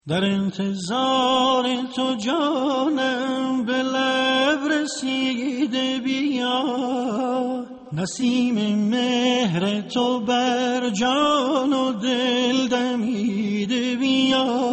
در انتظار تو جانم به لب رسیده بیا، نسیم مهر تو بر جان و دل دمیده بیا،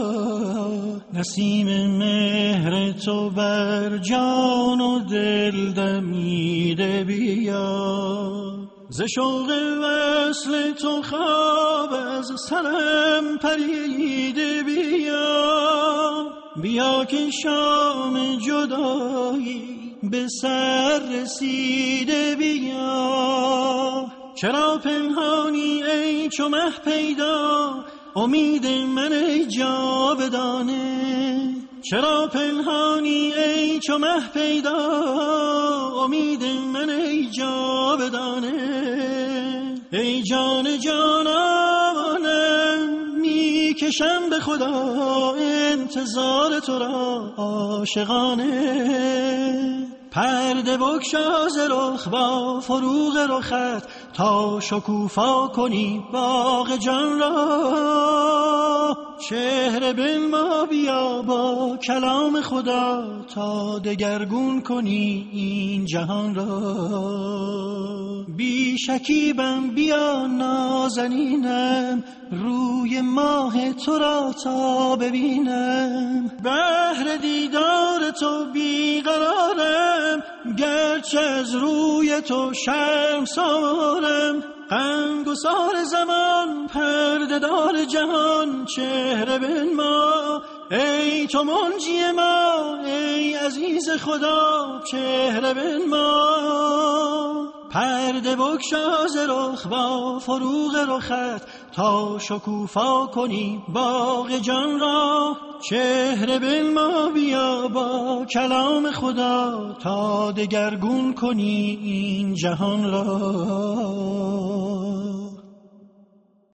نسیم مهر تو بر جان و دل دمیده بیا. ز شوق وصل تو خواب از سرم پریده بیا، بیا که شام جدایی به سر رسیده بیا. چرا پنهانی ای چو مه پیدا، امید من ای جاودانه؟ چرا پنهانی ای چو مه پیدا، امید من ای جاودانه؟ ای جان جانانم میکشم به خدا انتظار تو را عاشقانه. پرده بگشا ز رخ با فروغ رخت، تا شکوفا کنی باغ جان را. چهره بنما بیا با کلام خدا، تا دگرگون کنی این جهان را. بی شکیبم بیا نازنینم، روی ماه تو را تا ببینم. بهر دیدار تو بیقرارم، گرچه از روی تو شرمسارم. غمگسار زمان پرده دار جهان، چهره بنما ای تو منجی ما، ای عزیز خدا چهره بنما. پرده بگشا ز رخ با فروغ رخت، تا شکوفا کنی باغ جان را. چهره بنما بیا با کلام خدا، تا دگرگون کنی این جهان را.